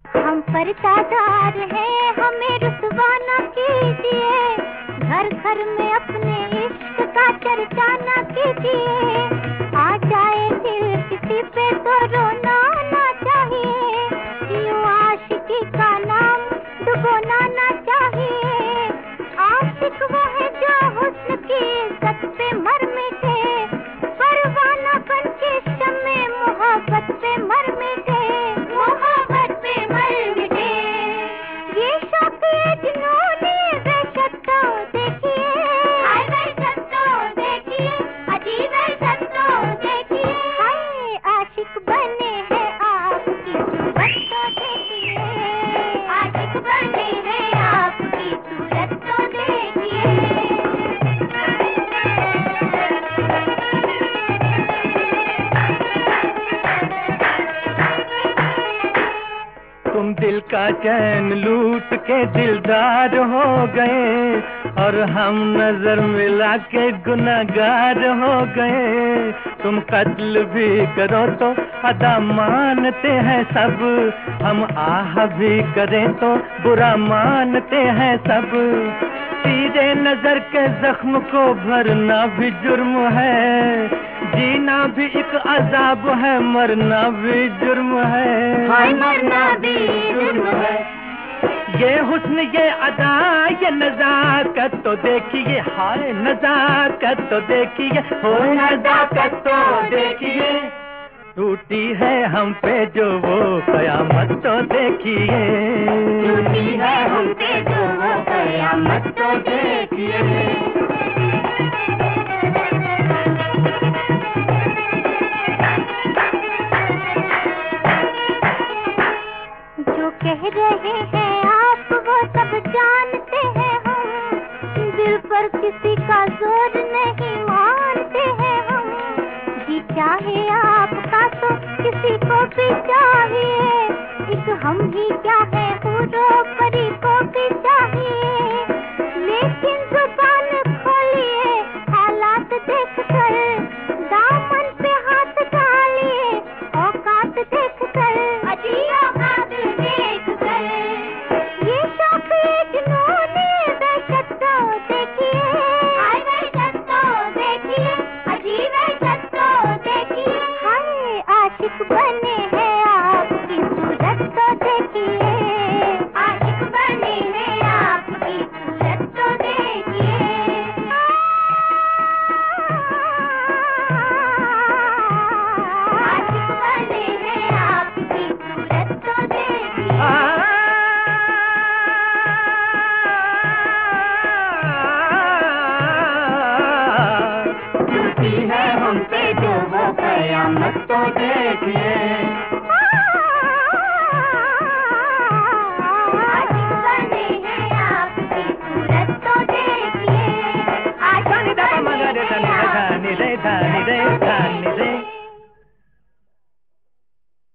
हम पर तादार हैं, हमें रुसवा न कीजिए। घर घर में अपने इश्क का चर्चा न कीजिए। आ जाए दिल किसी पे तो रोना ना चाहिए। यूं आशिकी का नाम डुबोना ना चाहिए। आशिक वो है जो हुस्न की इज्जत पे मर मिटे। परवाना बन के शम्मे मोहब्बत पे मर मिटे। मोहब्बत पे मर मिटे। ये शौक ये जुनून ये वहशत तो देखिए। हाय वहशत तो देखिए, अजीब वहशत तो देखिए। हाय आशिक बने हैं आपकी सूरत तो देखिए। आशिक बने हैं आपकी सूरत तो देखिए। तुम दिल का चैन लूट के दिलदार हो गए और हम नजर मिला के गुनहगार हो गए। तुम कत्ल भी करो तो अदा मानते हैं सब, हम आह भी करें तो बुरा मानते हैं सब। तीरे नजर के जख्म को भरना भी जुर्म है, जीना भी एक अजाब है, मरना भी जुर्म है। हाय मरना भी जुर्म है। ये हुस्न ये अदा ये नजाकत तो देखिए, हाय नजाकत तो देखिए, हो नजाकत तो देखिए। टूटी है हम पे जो वो कयामत तो देखिए। टूटी है हम पे जो वो कयामत तो देखिए। जो कह रहे हैं आप वो सब जानते हैं हम। दिल पर किसी का जोर नहीं मानते हैं हम। जी चाहे आपका तो किसी को भी चाहिए। एक हम ही क्या है हूरो परी को भी चाहिए। लेकिन जुबान खोलिए हालात देख कर, दामन पे हाथ डालिए औकात देख कर। अजी औकात देख कर। ये शौक ये जुनून ये वहशत तो देखिए। हाय वहशत तो देखिए, अजीब वहशत तो देखिए। हाय आशिक बने हैं आपकी सूरत तो देखिए। आशिक बने हैं आपकी सूरत तो देखिए। आशिक बने हैं आपकी सूरत तो देखिए। टूटी है हम पे जो वो कयामत तो देखिए।